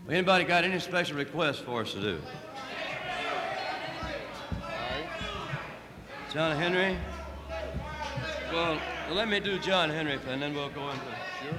Anybody got any special requests for us to do? John Henry? Well, let me do John Henry, and then we'll go into... Sure.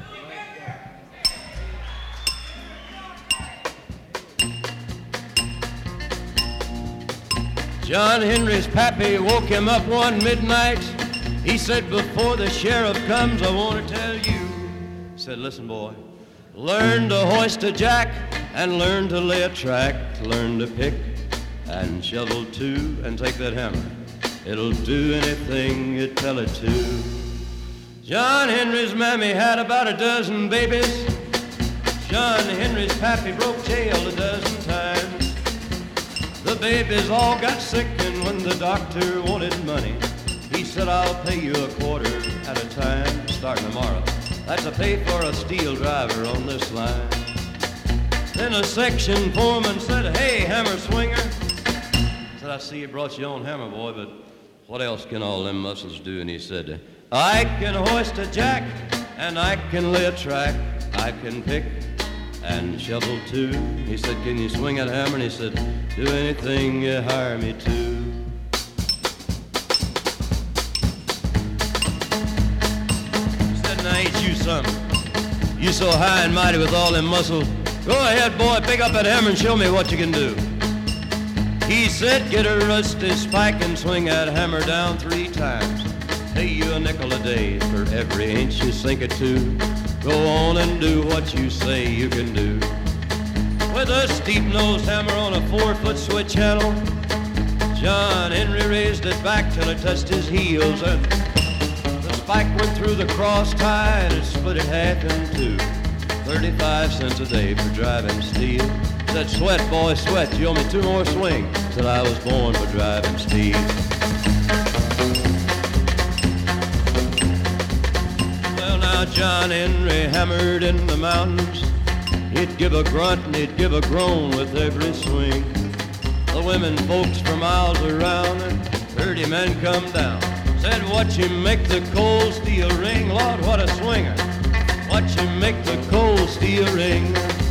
John Henry's pappy woke him up one midnight. He said, before the sheriff comes, I want to tell you. He said, listen, boy, learn to hoist a jack and learn to lay a track. Learn to pick and shovel too and take that hammer. It'll do anything you tell it to. John Henry's mammy had about a dozen babies. John Henry's pappy broke jail a dozen times. The babies all got sick, and when the doctor wanted money, he said, I'll pay you a quarter at a time, starting tomorrow. That's a pay for a steel driver on this line. Then a section foreman said, hey, hammer swinger. Said, I see you brought your own hammer, boy, but what else can all them muscles do? And he said, I can hoist a jack, and I can lay a track. I can pick and shovel too. He said, can you swing that hammer? And he said, do anything you hire me to. He said, now ain't you something? You so high and mighty with all them muscles. Go ahead, boy, pick up that hammer and show me what you can do. He said, get a rusty spike and swing that hammer down 3 times. Pay you a nickel a day for every inch you sink it to. Go on and do what you say you can do. With a steep-nosed hammer on a 4-foot switch handle, John Henry raised it back till it touched his heels, and the spike went through the cross tie and it split it half in two. 35 cents a day for driving steel. Said, sweat, boy, sweat. You owe me 2 more swings till I was born for driving steel. Well, now John Henry hammered in the mountains. He'd give a grunt and he'd give a groan with every swing. The women folks for miles around heard him and come down. Said, watch him make the cold steel ring. Lord, what a swinger. Watch him make the cold steel ring.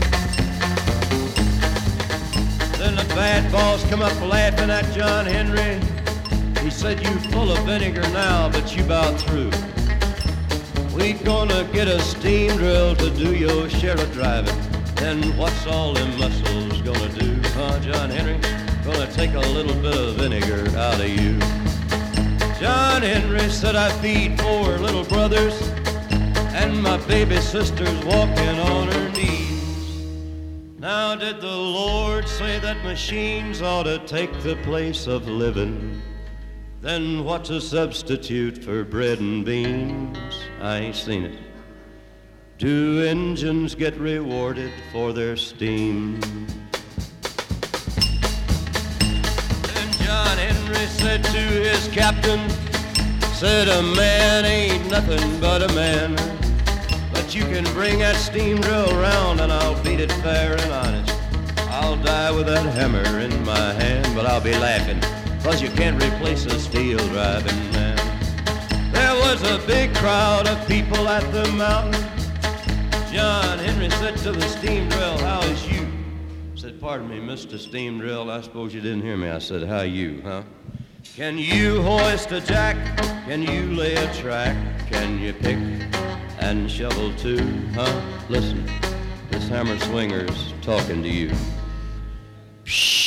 Then the bad boss come up laughing at John Henry. He said, you full of vinegar now, but you about through. We gonna get a steam drill to do your share of driving. Then what's all them muscles gonna do, huh, John Henry? Gonna take a little bit of vinegar out of you. John Henry said, I feed 4 little brothers, and my baby sister's walking on her knees. Now did the Lord say that machines ought to take the place of living? Then what's a substitute for bread and beans? I ain't seen it. Do engines get rewarded for their steam? Then John Henry said to his captain, said, a man ain't nothing but a man. But you can bring that steam drill around and I'll beat it fair and honest. I'll die with that hammer in my hand, but I'll be laughing, 'cause you can't replace a steel driving man. There was a big crowd of people at the mountain. John Henry said to the steam drill, how is you? Said, pardon me, Mr. Steam Drill, I suppose you didn't hear me. I said, how you, huh? Can you hoist a jack? Can you lay a track? Can you pick and shovel too, huh? Listen, this hammer swinger's talking to you. Psh.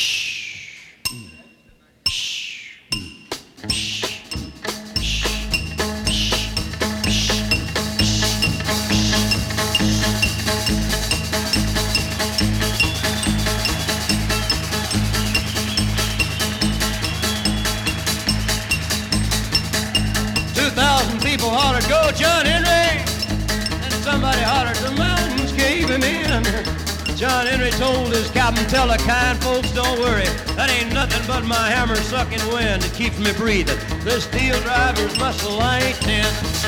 2,000 people hollered, go John Henry! And somebody hollered, the mountains gave him in. John Henry told his captain, tell the kind folks, don't worry. That ain't nothing but my hammer sucking wind. It keeps me breathing. This steel driver's muscle I ain't tense.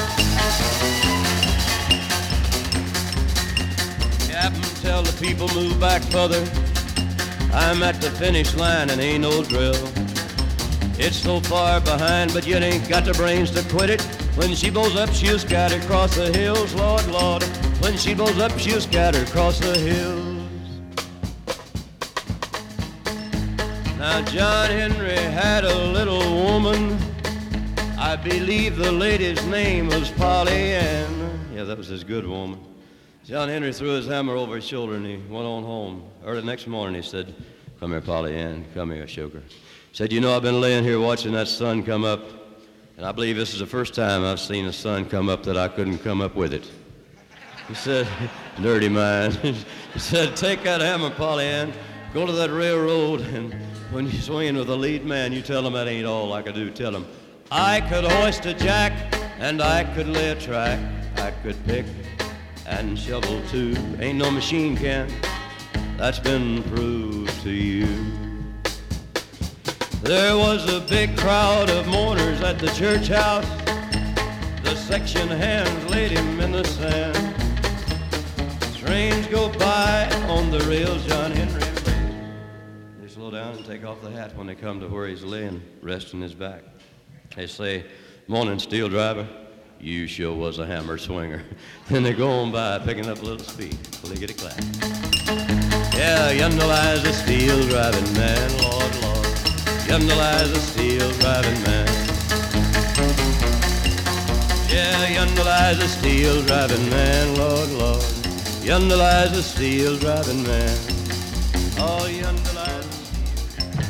Captain, tell the people move back further. I'm at the finish line and ain't no drill. It's so far behind, but yet ain't got the brains to quit it. When she blows up, she'll scatter across the hills, Lord, Lord. When she blows up, she'll scatter across the hills. Now John Henry had a little woman. I believe the lady's name was Polly Ann. Yeah, that was his good woman. John Henry threw his hammer over his shoulder and he went on home. Early the next morning he said, "Come here, Polly Ann, come here, sugar." He said, "You know, I've been laying here watching that sun come up, and I believe this is the first time I've seen a sun come up that I couldn't come up with it." He said, "Dirty mind." He said, "Take that hammer, Polly Ann, go to that railroad, and when you're swinging with the lead man, you tell him that ain't all I could do. Tell him, I could hoist a jack, and I could lay a track. I could pick and shovel too. Ain't no machine can. That's been proved to you." There was a big crowd of mourners at the church house. The section hands laid him in the sand. Trains go by on the rails, John Henry laid. They slow down and take off the hat when they come to where he's laying, resting his back. They say, "Morning, steel driver. You sure was a hammer swinger." Then they go on by, picking up a little speed. Clickety-clack. Yeah, yonder lies a steel driving man, Lord, Lord. Yonder lies a steel driving man. Yeah, yonder lies a steel driving man, Lord, Lord. Yonder lies a steel driving man. Oh, yonder lies a steel.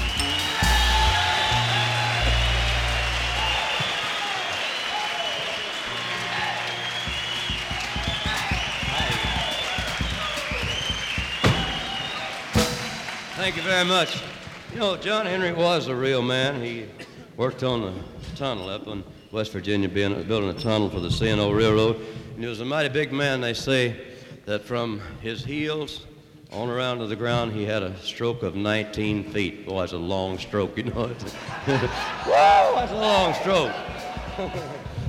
Thank you very much. You know, John Henry was a real man. He worked on the tunnel up in West Virginia, building a tunnel for the C&O Railroad. And he was a mighty big man. They say that from his heels on around to the ground, he had a stroke of 19 feet. Boy, that's a long stroke, you know. Whoa, that's a long stroke.